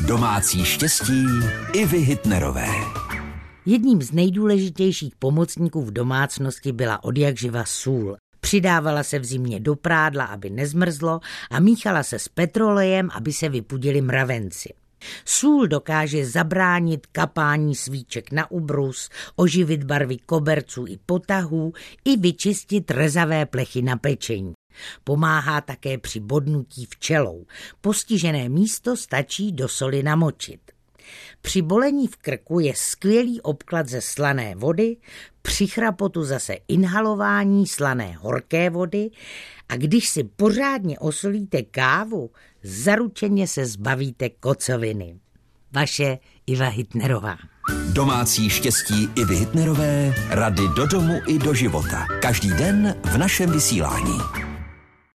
Domácí štěstí Ivy Hitnerové. Jedním z nejdůležitějších pomocníků v domácnosti byla odjakživa sůl. Přidávala se v zimě do prádla, aby nezmrzlo, a míchala se s petrolejem, aby se vypudili mravenci. Sůl dokáže zabránit kapání svíček na ubrus, oživit barvy koberců i potahů i vyčistit rezavé plechy na pečení. Pomáhá také při bodnutí včelou. Postižené místo stačí do soli namočit. Při bolení v krku je skvělý obklad ze slané vody, při chrapotu zase inhalování slané horké vody a když si pořádně osolíte kávu, zaručeně se zbavíte kocoviny. Vaše Iva Hitnerová. Domácí štěstí Ivy Hitnerové, rady do domu i do života. Každý den v našem vysílání.